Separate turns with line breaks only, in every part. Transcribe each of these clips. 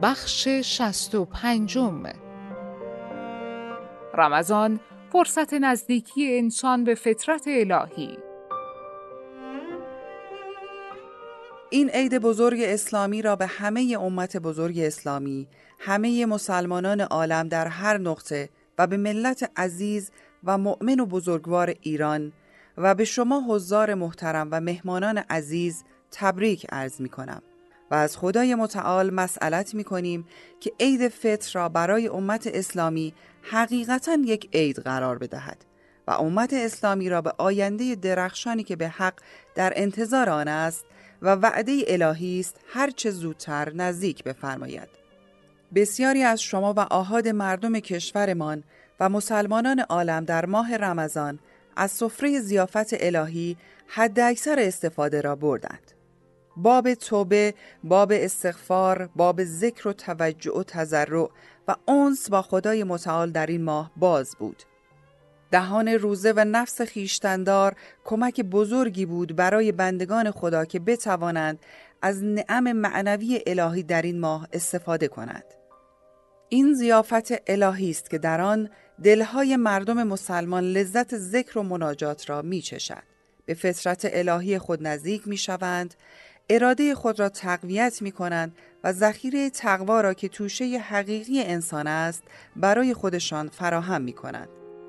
بخش 65. رمضان، فرصت نزدیکی انسان به فطرت الهی.
این عید بزرگ اسلامی را به همه امت بزرگ اسلامی، همه مسلمانان عالم در هر نقطه و به ملت عزیز و مؤمن و بزرگوار ایران و به شما حضار محترم و مهمانان عزیز تبریک عرض می کنم و از خدای متعال مسئلت می کنیم که عید فطر را برای امت اسلامی حقیقتاً یک عید قرار بدهد و امت اسلامی را به آینده درخشانی که به حق در انتظار آن است و وعده الهی است هرچه زودتر نزدیک بفرماید. بسیاری از شما و آحاد مردم کشورمان و مسلمانان عالم در ماه رمضان از سفره ضیافت الهی حد اکثر استفاده را بردند. باب توبه، باب استغفار، باب ذکر و توجه و تضرع و انس با خدای متعال در این ماه باز بود. دهان روزه و نفس خویشتندار کمک بزرگی بود برای بندگان خدا که بتوانند از نعم معنوی الهی در این ماه استفاده کنند. این ضیافت الهی است که در آن دلهای مردم مسلمان لذت ذکر و مناجات را می چشد. به فطرت الهی خود نزدیک می شوند، اراده خود را تقویت می کنند و ذخیره تقوا را که توشه حقیقی انسان است برای خودشان فراهم می کنند.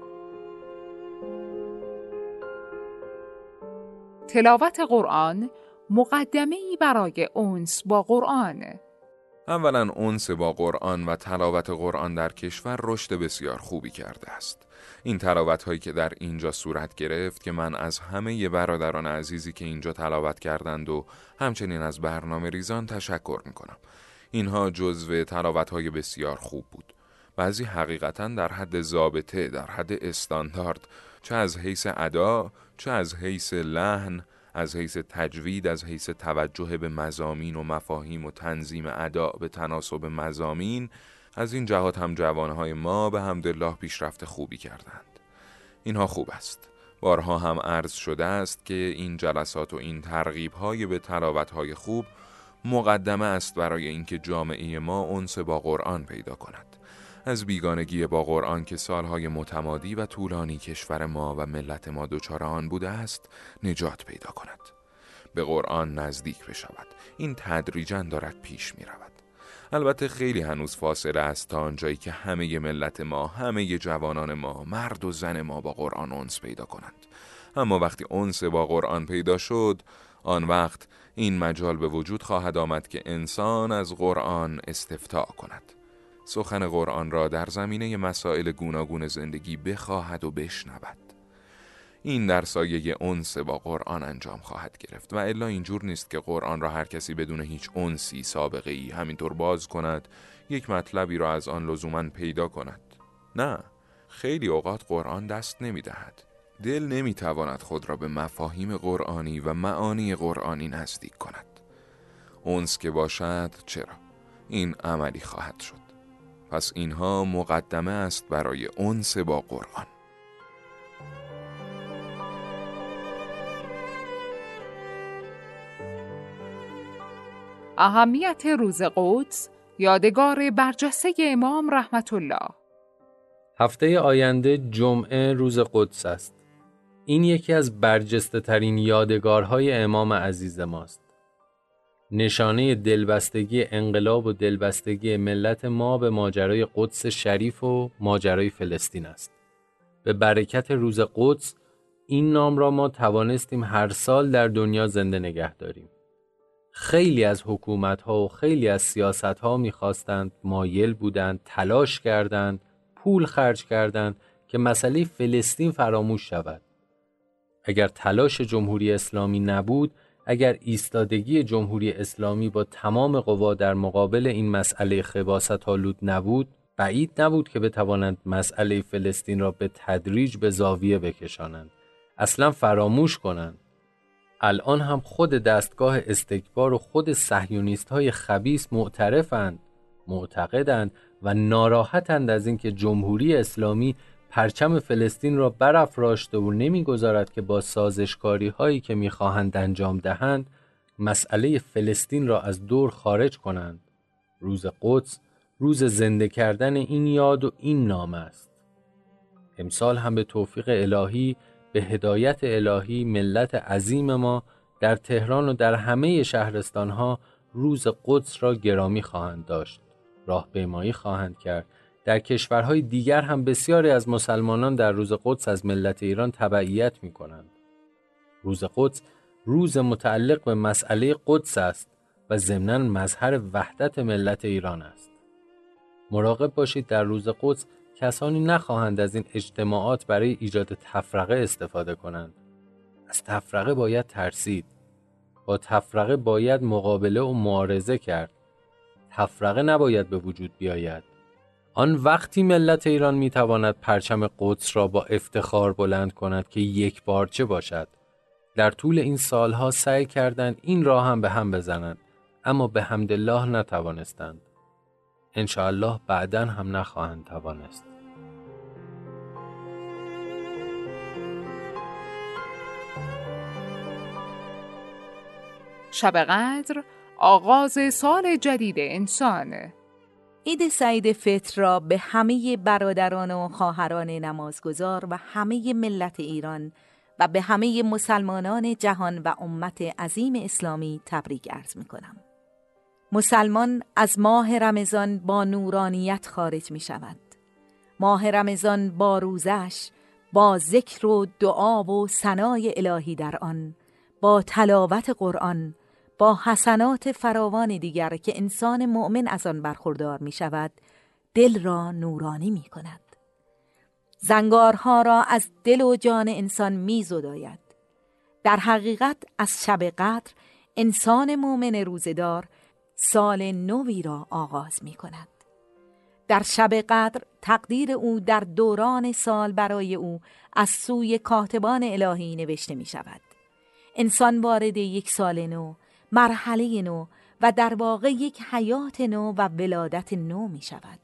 تلاوت قرآن مقدمه‌ای برای انس با قرآن.
اولا انس با قرآن و تلاوت قرآن در کشور رشد بسیار خوبی کرده است. این تلاوت هایی که در اینجا صورت گرفت که من از همه برادران عزیزی که اینجا تلاوت کردند و همچنین از برنامه ریزان تشکر می کنم. اینها جزو تلاوت های بسیار خوب بود. بعضی حقیقتا در حد ضابطه، در حد استاندارد، چه از حیث ادا، چه از حیث لحن، از حیث تجوید، از حیث توجه به مضامین و مفاهیم و تنظیم ادا به تناسب مضامین، از این جهات هم جوانهای ما به حمدالله پیشرفت خوبی کردند. اینها خوب است. بارها هم عرض شده است که این جلسات و این ترغیب‌های به تلاوت‌های خوب مقدمه است برای اینکه جامعه ما انس با قرآن پیدا کند. از بیگانگی با قرآن که سالهای متمادی و طولانی کشور ما و ملت ما دچار آن بوده است نجات پیدا کند، به قرآن نزدیک بشود. این تدریجاً دارد پیش می رود. البته خیلی هنوز فاصله است تا آنجایی که همه ملت ما، همه جوانان ما، مرد و زن ما با قرآن انس پیدا کنند. اما وقتی انس با قرآن پیدا شد، آن وقت این مجال به وجود خواهد آمد که انسان از قرآن استفتاء کند، سخن قرآن را در زمینه مسائل گوناگون زندگی بخواهد و بشنود. این در سایه انس با قرآن انجام خواهد گرفت و الا اینجور نیست که قرآن را هر کسی بدون هیچ انسی سابقه ای همینطور باز کند، یک مطلبی را از آن لزوما پیدا کند. نه، خیلی اوقات قرآن دست نمی دهد. دل نمی تواند خود را به مفاهیم قرآنی و معانی قرآنی نزدیک کند. انس که باشد چرا؟ این عملی خواهد شد. پس اینها مقدمه است برای انس با قرآن.
اهمیت روز قدس، یادگار برجسته امام رحمت الله.
هفته آینده جمعه روز قدس است. این یکی از برجسته ترین یادگارهای امام عزیز ماست. نشانه دلبستگی انقلاب و دلبستگی ملت ما به ماجرای قدس شریف و ماجرای فلسطین است. به برکت روز قدس این نام را ما توانستیم هر سال در دنیا زنده نگه داریم. خیلی از حکومت‌ها و خیلی از سیاست‌ها می‌خواستند، مایل بودند، تلاش کردند، پول خرج کردند که مسئله فلسطین فراموش شود. اگر تلاش جمهوری اسلامی نبود، اگر ایستادگی جمهوری اسلامی با تمام قوا در مقابل این مسئله خباثت‌آلود نبود، بعید نبود که بتوانند مسئله فلسطین را به تدریج به زاویه بکشانند، اصلا فراموش کنند. الان هم خود دستگاه استکبار و خود صهیونیست‌های خبیث معترفند، معتقدند و ناراحتند از اینکه جمهوری اسلامی پرچم فلسطین را برافراشته و نمیگذارد که با سازشکاری هایی که میخواهند انجام دهند مسئله فلسطین را از دور خارج کنند. روز قدس روز زنده کردن این یاد و این نام است. امسال هم به توفیق الهی، به هدایت الهی، ملت عظیم ما در تهران و در همه شهرستانها روز قدس را گرامی خواهند داشت. راهپیمایی خواهند کرد. در کشورهای دیگر هم بسیاری از مسلمانان در روز قدس از ملت ایران تبعیت می کنند. روز قدس روز متعلق به مسئله قدس است و ضمناً مظهر وحدت ملت ایران است. مراقب باشید در روز قدس کسانی نخواهند از این اجتماعات برای ایجاد تفرقه استفاده کنند. از تفرقه باید ترسید. با تفرقه باید مقابله و معارضه کرد. تفرقه نباید به وجود بیاید. آن وقتی ملت ایران میتواند پرچم قدس را با افتخار بلند کند که یک بارچه باشد. در طول این سالها سعی کردند این را هم به هم بزنند، اما به حمدالله نتوانستند. انشاءالله بعداً هم نخواهند توانست.
شب قدر آغاز سال جدید انسان.
عید سعید فطر را به همه برادران و خواهران نمازگزار و همه ملت ایران و به همه مسلمانان جهان و امت عظیم اسلامی تبریک عرض می‌کنم. مسلمان از ماه رمضان با نورانیت خارج می‌شود. ماه رمضان با روزش، با ذکر و دعا و ثنای الهی در آن، با تلاوت قرآن، با حسنات فراوان دیگر که انسان مؤمن از آن برخوردار می شود، دل را نورانی می کند. زنگارها را از دل و جان انسان می زداید. در حقیقت از شب قدر انسان مؤمن روزدار سال نوی را آغاز می کند. در شب قدر تقدیر او در دوران سال برای او از سوی کاتبان الهی نوشته می شود. انسان وارد یک سال نو، مرحله نو و در واقع یک حیات نو و ولادت نو می شود.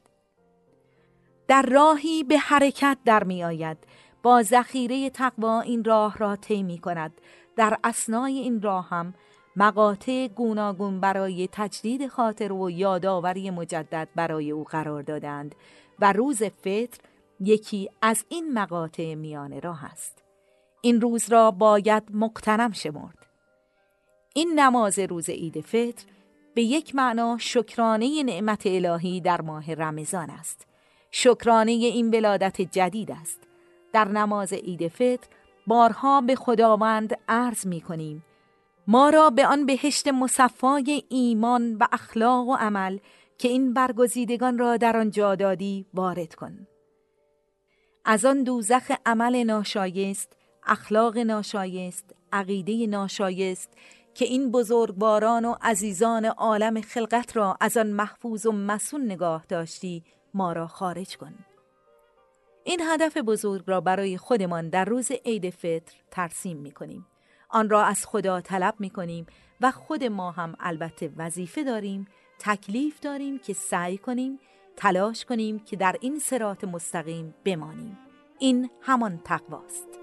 در راهی به حرکت در می آید. با ذخیره تقوا این راه را طی می کند. در اثنای این راه هم مقاطع گوناگون برای تجدید خاطر و یادآوری مجدد برای او قرار دادند و روز فطر یکی از این مقاطع میان راه است. این روز را باید مغتنم شمرد. این نماز روز عید فطر به یک معنا شکرانه نعمت الهی در ماه رمضان است. شکرانه این ولادت جدید است. در نماز عید فطر بارها به خداوند عرض می کنیم ما را به آن بهشت مصفای ایمان و اخلاق و عمل که این برگزیدگان را در آن جا دادی وارد کن. از آن دوزخ عمل ناشایست، اخلاق ناشایست، عقیده ناشایست که این بزرگواران و عزیزان عالم خلقت را از آن محفوظ و مصون نگاه داشتی ما را خارج کن. این هدف بزرگ را برای خودمان در روز عید فطر ترسیم می کنیم. آن را از خدا طلب می کنیم و خود ما هم البته وظیفه داریم، تکلیف داریم که سعی کنیم، تلاش کنیم که در این صراط مستقیم بمانیم. این همان تقواست.